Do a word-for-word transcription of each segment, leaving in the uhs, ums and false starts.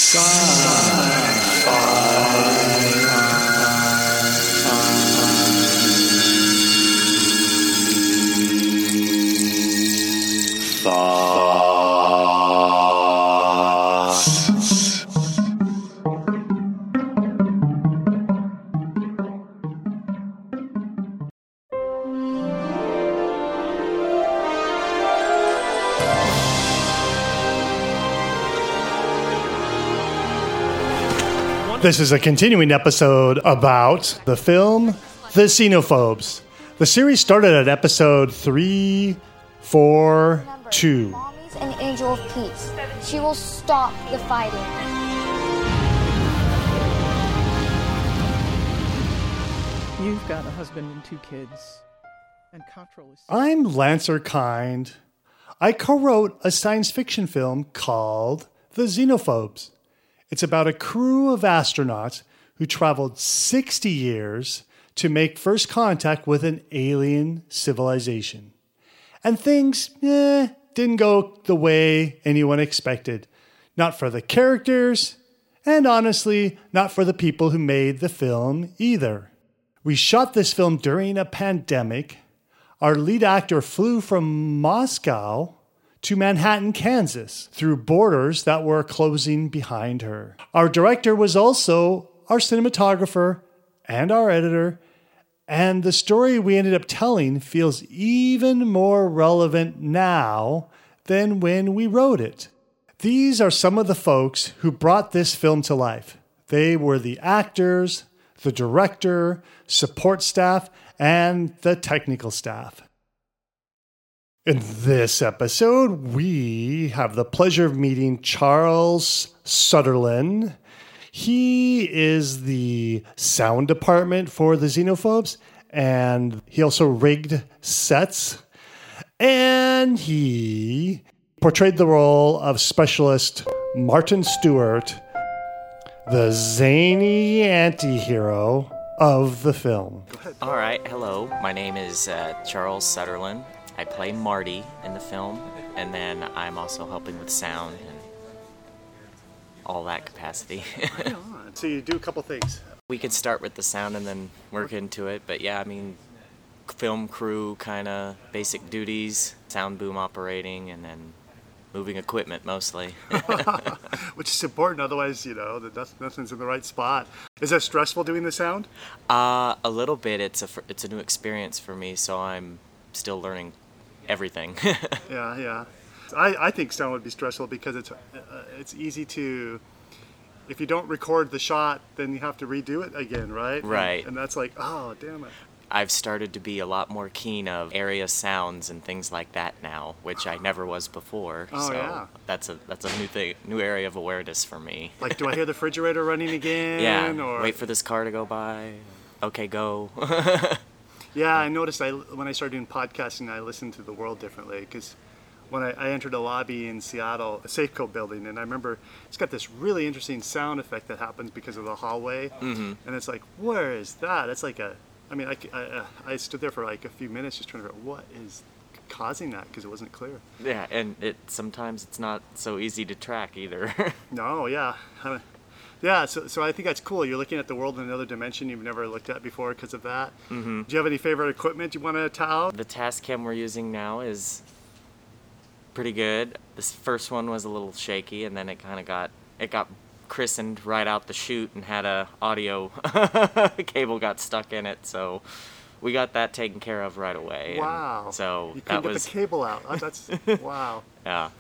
This is a continuing episode about the film The Xenophobes. The series started at episode three, four, two. Mommy's an angel of peace. She will stop the fighting. You've got a husband and two kids, and Cottrell is... I'm Lancer Kind. I co-wrote a science fiction film called The Xenophobes. It's about a crew of astronauts who traveled sixty years to make first contact with an alien civilization. And things, eh, didn't go the way anyone expected. Not for the characters, and honestly, not for the people who made the film either. We shot this film during a pandemic. Our lead actor flew from Moscow to Manhattan, Kansas, through borders that were closing behind her. Our director was also our cinematographer and our editor, and the story we ended up telling feels even more relevant now than when we wrote it. These are some of the folks who brought this film to life. They were the actors, the director, support staff, and the technical staff. In this episode, we have the pleasure of meeting Charles Sutherland. He is the sound department for the Xenophobes, and he also rigged sets. And he portrayed the role of specialist Martin Stewart, the zany anti-hero of the film. All right, hello. My name is uh, Charles Sutherland. I play Marty in the film, and then I'm also helping with sound and all that capacity. So you do a couple things. We could start with the sound and then work into it, but yeah, I mean, film crew kind of basic duties, sound boom operating, and then moving equipment mostly. Which is important, otherwise, you know, that nothing's in the right spot. Is that stressful doing the sound? Uh, a little bit. It's a it's a new experience for me, so I'm still learning everything. yeah, yeah. I, I think sound would be stressful because it's uh, it's easy to, if you don't record the shot, then you have to redo it again, right? Right. And, and that's like, oh, damn it. I've started to be a lot more keen of area sounds and things like that now, which I never was before. Oh, so yeah. that's a that's a new thing, new area of awareness for me. Like, do I hear the refrigerator running again? Yeah. Or... wait for this car to go by. Okay, go. Yeah, I noticed I, when I started doing podcasting, I listened to the world differently because when I, I entered a lobby in Seattle, a Safeco building, and I remember it's got this really interesting sound effect that happens because of the hallway. Mm-hmm. And it's like, where is that? It's like a, I mean, I, I, I stood there for like a few minutes just trying to figure out what is causing that because it wasn't clear. Yeah, and it sometimes it's not so easy to track either. No, yeah. I, Yeah, so so I think that's cool. You're looking at the world in another dimension you've never looked at before because of that. Mm-hmm. Do you have any favorite equipment you want to tout? The Tascam we're using now is pretty good. This first one was a little shaky, and then it kind of got it got christened right out the chute and had a audio cable got stuck in it. So we got that taken care of right away. Wow. And so you that couldn't get was the cable out. Oh, that's wow. Yeah.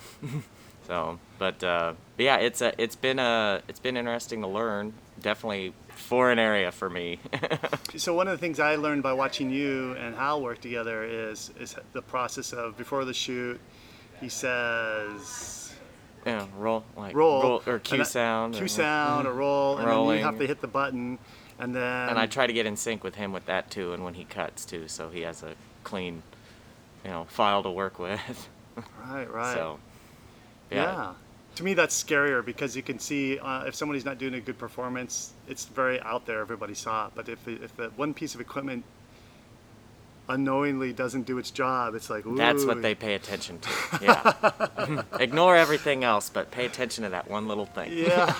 So, but uh, but yeah, it's a, it's been a, it's been interesting to learn. Definitely foreign area for me. So one of the things I learned by watching you and Hal work together is is the process of before the shoot. He says, yeah, roll like roll, roll or cue sound, cue or, sound, or roll, and rolling. then you have to hit the button, and then. And I try to get in sync with him with that too, and when he cuts too, so he has a clean, you know, file to work with. Right, right. So. Yeah. Yeah. To me, that's scarier because you can see uh, if somebody's not doing a good performance, it's very out there. Everybody saw it. But if if the one piece of equipment unknowingly doesn't do its job, it's like, ooh. That's what they pay attention to. Yeah. Ignore everything else, but pay attention to that one little thing. Yeah.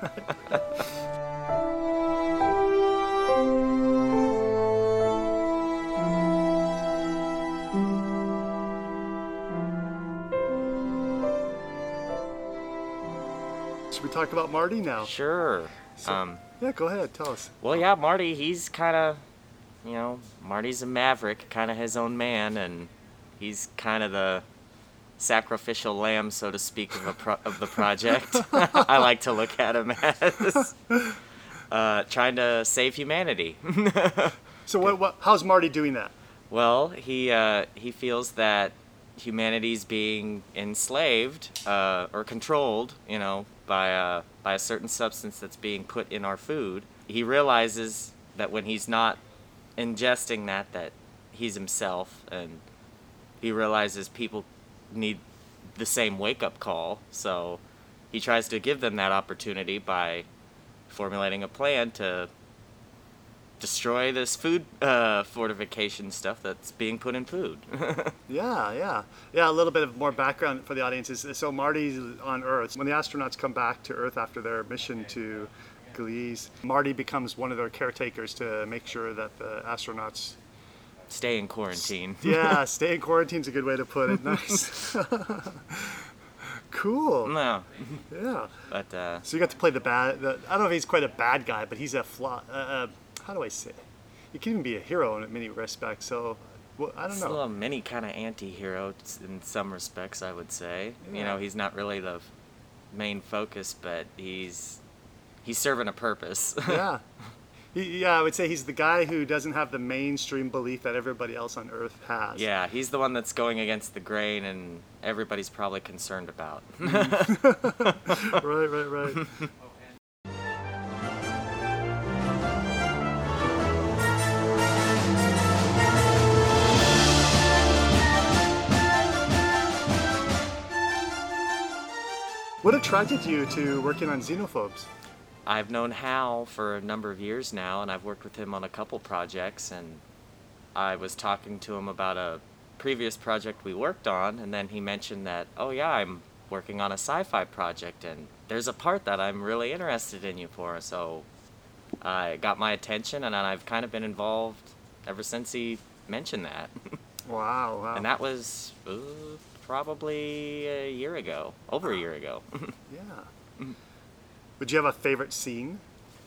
Should we talk about Marty now? Sure. So, um, yeah, go ahead. Tell us. well, yeah, Marty, he's kind of, you know, Marty's a maverick, kind of his own man, and he's kind of the sacrificial lamb, so to speak, of, a pro- of the project. I like to look at him as uh, trying to save humanity. So what, what? How's Marty doing that? Well, he uh, he feels that humanity's being enslaved uh, or controlled, you know, by a by a certain substance that's being put in our food. He realizes that when he's not ingesting that, that he's himself, and he realizes people need the same wake-up call. So he tries to give them that opportunity by formulating a plan to destroy this food uh, fortification stuff that's being put in food. Yeah, yeah. Yeah, a little bit of more background for the audience is, so Marty's on Earth. When the astronauts come back to Earth after their mission to Gliese, Marty becomes one of their caretakers to make sure that the astronauts... Stay in quarantine. Yeah, stay in quarantine's a good way to put it. Nice. Cool. No. Yeah. But, uh... So you got to play the bad... The, I don't know if he's quite a bad guy, but he's a flaw... Uh, uh, how do I say? He can even be a hero in many respects. So, well, I don't know. Still a mini kind of anti-hero in some respects, I would say. Yeah. You know, he's not really the main focus, but he's he's serving a purpose. Yeah. He, yeah, I would say he's the guy who doesn't have the mainstream belief that everybody else on Earth has. Yeah, he's the one that's going against the grain, and everybody's probably concerned about. Right, right, right. What attracted you to working on Xenophobes? I've known Hal for a number of years now, and I've worked with him on a couple projects, and I was talking to him about a previous project we worked on, and then he mentioned that, oh yeah, I'm working on a sci-fi project, and there's a part that I'm really interested in you for, so uh, it got my attention, and I've kind of been involved ever since he mentioned that. Wow, wow. And that was uh, probably a year ago, over a year ago. Yeah. Would you have a favorite scene?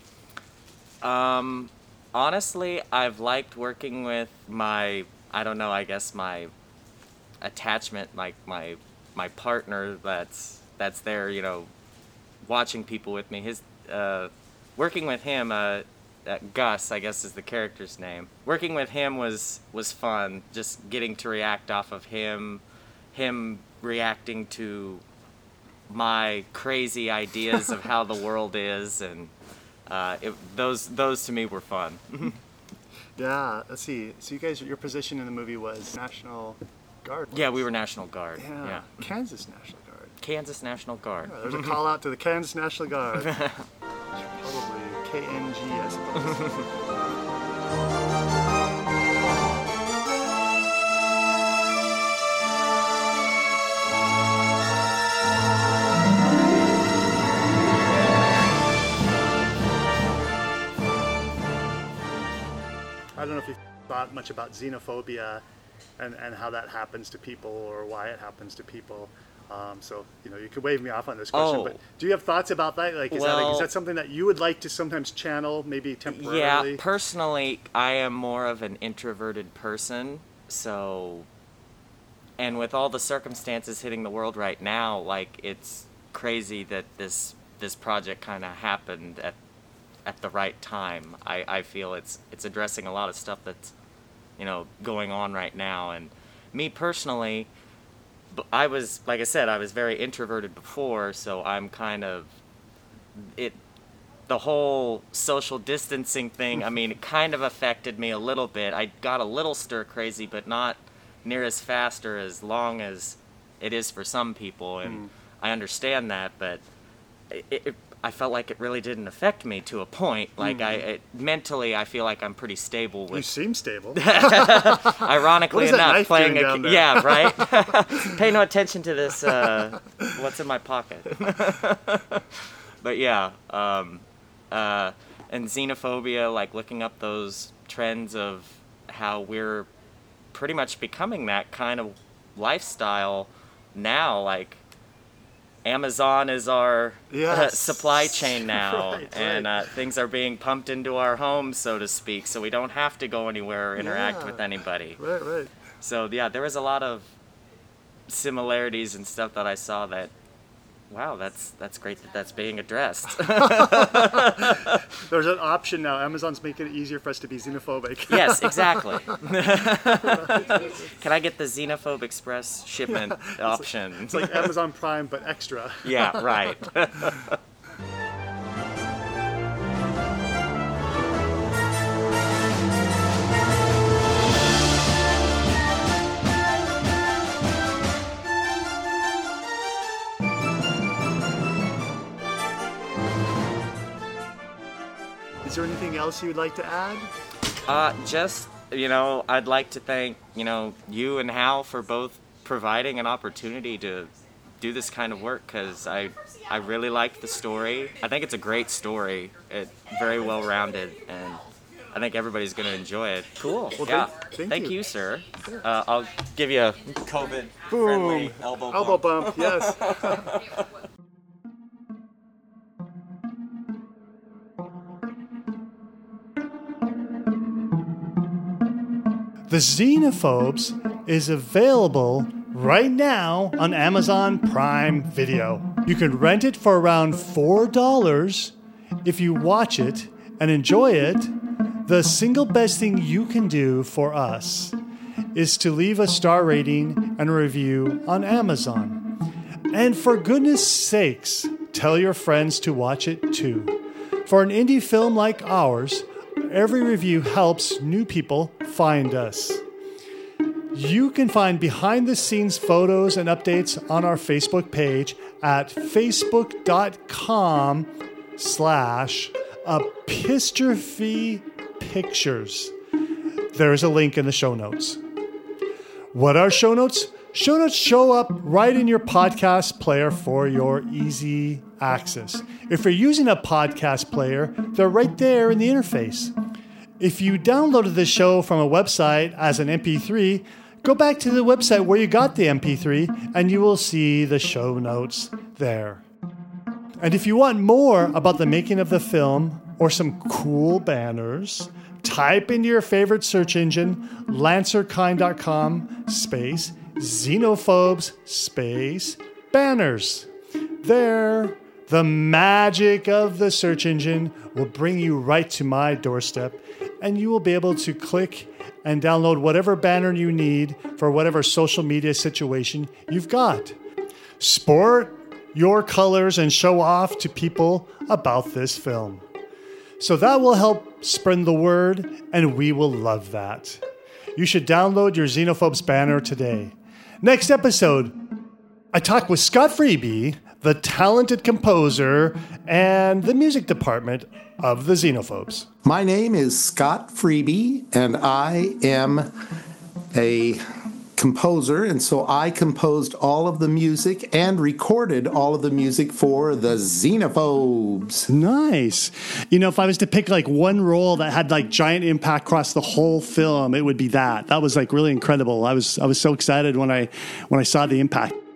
Um, honestly, I've liked working with my, I don't know, I guess my attachment, like my my partner that's that's there, you know, watching people with me. His uh, working with him, uh, uh, Gus, I guess is the character's name. Working with him was was fun. Just getting to react off of him, him reacting to my crazy ideas of how the world is, and uh, it, those those to me were fun. Yeah, let's see. So you guys, your position in the movie was National Guard. Yeah, we were National Guard. Yeah, Yeah. Kansas National Guard. Kansas National Guard. Yeah, there's a call out to the Kansas National Guard. Probably K N G, I suppose. I don't know if you've thought much about xenophobia and, and how that happens to people or why it happens to people. Um, so, you know, you could wave me off on this question, Oh. but do you have thoughts about that? Like, is, that, Well- is that something that you would like to sometimes channel, maybe temporarily? Yeah, personally, I am more of an introverted person, so, and with all the circumstances hitting the world right now, like, it's crazy that this this project kind of happened at at the right time. I, I feel it's it's addressing a lot of stuff that's, you know, going on right now, and me personally, b- I was, like I said, I was very introverted before, so I'm kind of, it, the whole social distancing thing, I mean, it kind of affected me a little bit. I got a little stir crazy, but not near as fast or as long as it is for some people, and I understand that, but it, it, I felt like it really didn't affect me to a point. Like Mm. I it, mentally, I feel like I'm pretty stable You with. seem stable. Ironically What is that enough, knife playing doing a down there? yeah, right. Pay no attention to this. Uh, what's in my pocket? But yeah, um, uh, and xenophobia, like looking up those trends of how we're pretty much becoming that kind of lifestyle now. Like Amazon is our uh, Yes. supply chain now, Right, and right. Uh, things are being pumped into our homes, so to speak. So we don't have to go anywhere or interact Yeah. with anybody. Right, right. So yeah, there was a lot of similarities and stuff that I saw that, wow, that's that's great that that's being addressed. There's an option now. Amazon's making it easier for us to be xenophobic. Yes, exactly. Can I get the Xenophobe Express shipment option? It's like Amazon Prime, but extra. Yeah, right. Is there anything else you'd like to add? Uh, just, you know, I'd like to thank, you know, you and Hal for both providing an opportunity to do this kind of work, because I, I really liked the story. I think it's a great story. It's very well rounded, and I think everybody's going to enjoy it. Cool. Well, yeah. thank- thank you. you, sir. Uh, I'll give you a COVID-friendly elbow bump. Elbow bump, yes. The Xenophobes is available right now on Amazon Prime Video. You can rent it for around four dollars. If you watch it and enjoy it, the single best thing you can do for us is to leave a star rating and a review on Amazon. And for goodness sakes, tell your friends to watch it too. For an indie film like ours, every review helps new people find us. You can find behind-the-scenes photos and updates on our Facebook page at facebook.com slash epistrophe pictures. There's a link in the show notes. What are show notes? Show notes show up right in your podcast player for your easy access. If you're using a podcast player, they're right there in the interface. If you downloaded the show from a website as an M P three, go back to the website where you got the M P three and you will see the show notes there. And if you want more about the making of the film or some cool banners, type into your favorite search engine, lancerkind dot com space xenophobes space banners. There, the magic of the search engine will bring you right to my doorstep, and you will be able to click and download whatever banner you need for whatever social media situation you've got. Sport your colors and show off to people about this film. So that will help spread the word, and we will love that. You should download your Xenophobes banner today. Next episode, I talk with Scott Freeby, the talented composer and the music department of the Xenophobes. My name is Scott Freeby, and I am a composer, and so I composed all of the music and recorded all of the music for the Xenophobes. Nice. You know, if I was to pick like one role that had like giant impact across the whole film, it would be that. That was like really incredible. I was I was so excited when I when I saw the impact.